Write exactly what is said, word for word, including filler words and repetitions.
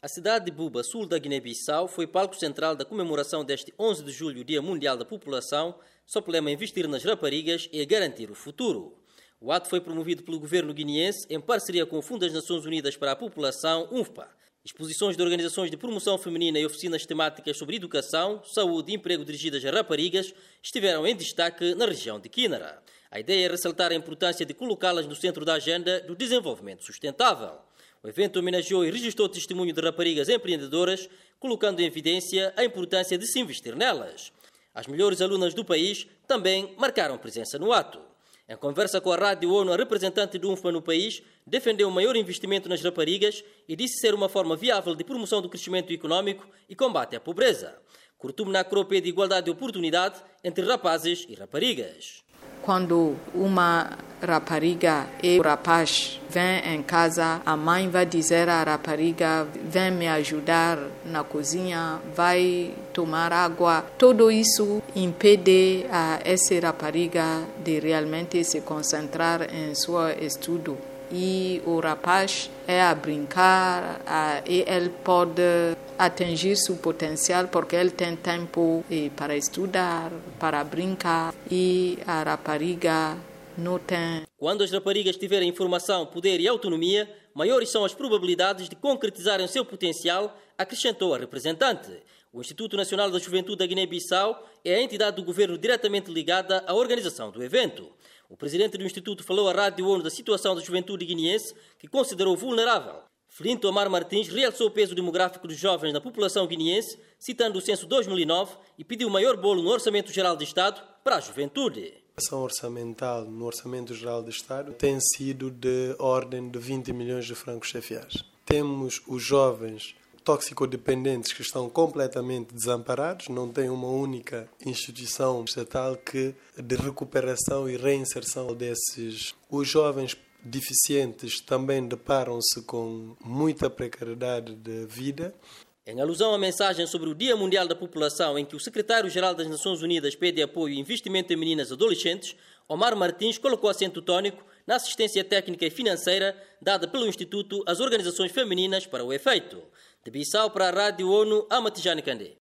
A cidade de Buba, sul da Guiné-Bissau, foi palco central da comemoração deste onze de julho, Dia Mundial da População, sob o lema Investir nas Raparigas e Garantir o Futuro. O ato foi promovido pelo governo guineense em parceria com o Fundo das Nações Unidas para a População, U N F P A. Exposições de organizações de promoção feminina e oficinas temáticas sobre educação, saúde e emprego dirigidas a raparigas estiveram em destaque na região de Quínara. A ideia é ressaltar a importância de colocá-las no centro da agenda do desenvolvimento sustentável. O evento homenageou e registrou testemunho de raparigas empreendedoras, colocando em evidência a importância de se investir nelas. As melhores alunas do país também marcaram presença no ato. Em conversa com a Rádio ONU, a representante do U N F P A no país defendeu o maior investimento nas raparigas e disse ser uma forma viável de promoção do crescimento econômico e combate à pobreza. Cortou-me na crópia de igualdade de oportunidade entre rapazes e raparigas. Quando uma rapariga e o rapaz vêm em casa, a mãe vai dizer à rapariga: vem me ajudar na cozinha, vai tomar água. Tudo isso impede a essa rapariga de realmente se concentrar em seu estudo. E o rapaz é a brincar a, e ele pode atingir seu potencial porque ele tem tempo para estudar, para brincar, e a rapariga não tem. Quando as raparigas tiverem informação, poder e autonomia, maiores são as probabilidades de concretizarem o seu potencial, acrescentou a representante. O Instituto Nacional da Juventude da Guiné-Bissau é a entidade do governo diretamente ligada à organização do evento. O presidente do Instituto falou à Rádio ONU da situação da juventude guineense, que considerou vulnerável. Flinto Omar Martins realçou o peso demográfico dos jovens na população guineense, citando o censo dois mil e nove, e pediu maior bolo no Orçamento Geral do Estado para a juventude. A ação orçamental no Orçamento Geral do Estado tem sido de ordem de vinte milhões de francos C F As. Temos os jovens toxicodependentes que estão completamente desamparados, não tem uma única instituição estatal que de recuperação e reinserção desses. Os jovens deficientes também deparam-se com muita precariedade de vida. Em alusão à mensagem sobre o Dia Mundial da População, em que o secretário-geral das Nações Unidas pede apoio e investimento em meninas e adolescentes, Omar Martins colocou acento tónico na assistência técnica e financeira dada pelo Instituto às organizações femininas para o efeito. De Bissau para a Rádio ONU, Amatijane Kandé.